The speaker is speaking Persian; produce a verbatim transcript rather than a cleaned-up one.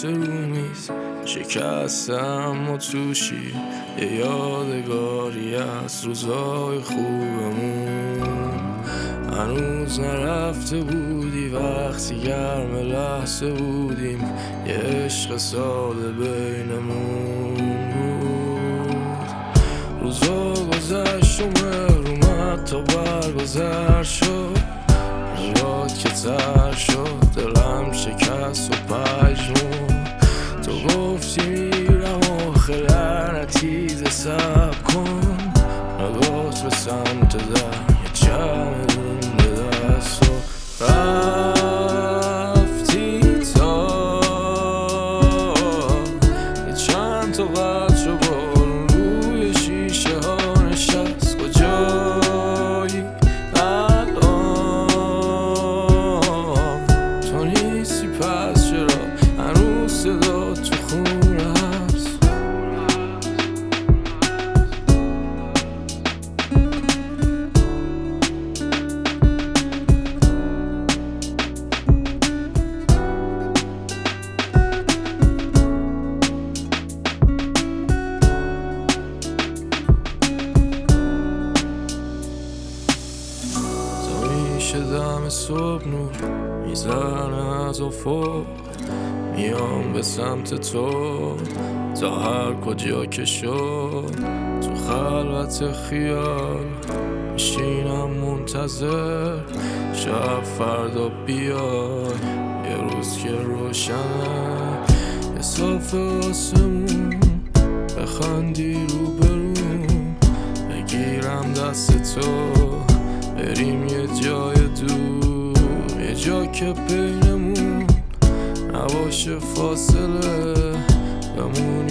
عکس رومیز شکستم و توشی یه یادگاری از روزای خوبمون. هنوز نرفته بودی وقتی گرم لحظه بودیم، یه عشق ساده بینمون بود. روزا گذشت و مهر اومد تا برگذر شد، یاد که تر شد دلم شکست و پژمون. تو گفتی میرم آخه لعنتیزه صبر کن، نگات به سمت در یه چمدون به دست و رفتی تا یه چند تا بچه بارون روی شیشه ها نشست. کجایی الان تو نیستی پس چرا هنوز صدا تو خونه هست؟ دم صبح نور میزنه از افق، میام به سمت تو تا هر کجا که شد. تو خلوت خیال میشینم منتظر شب فردا بیای، یه روز که روشنه یه صاف آسمون، بخندی رو برون بگیرم دست تو بریم یه جای دور، یه جا که بینمون نباشه فاصله، بمون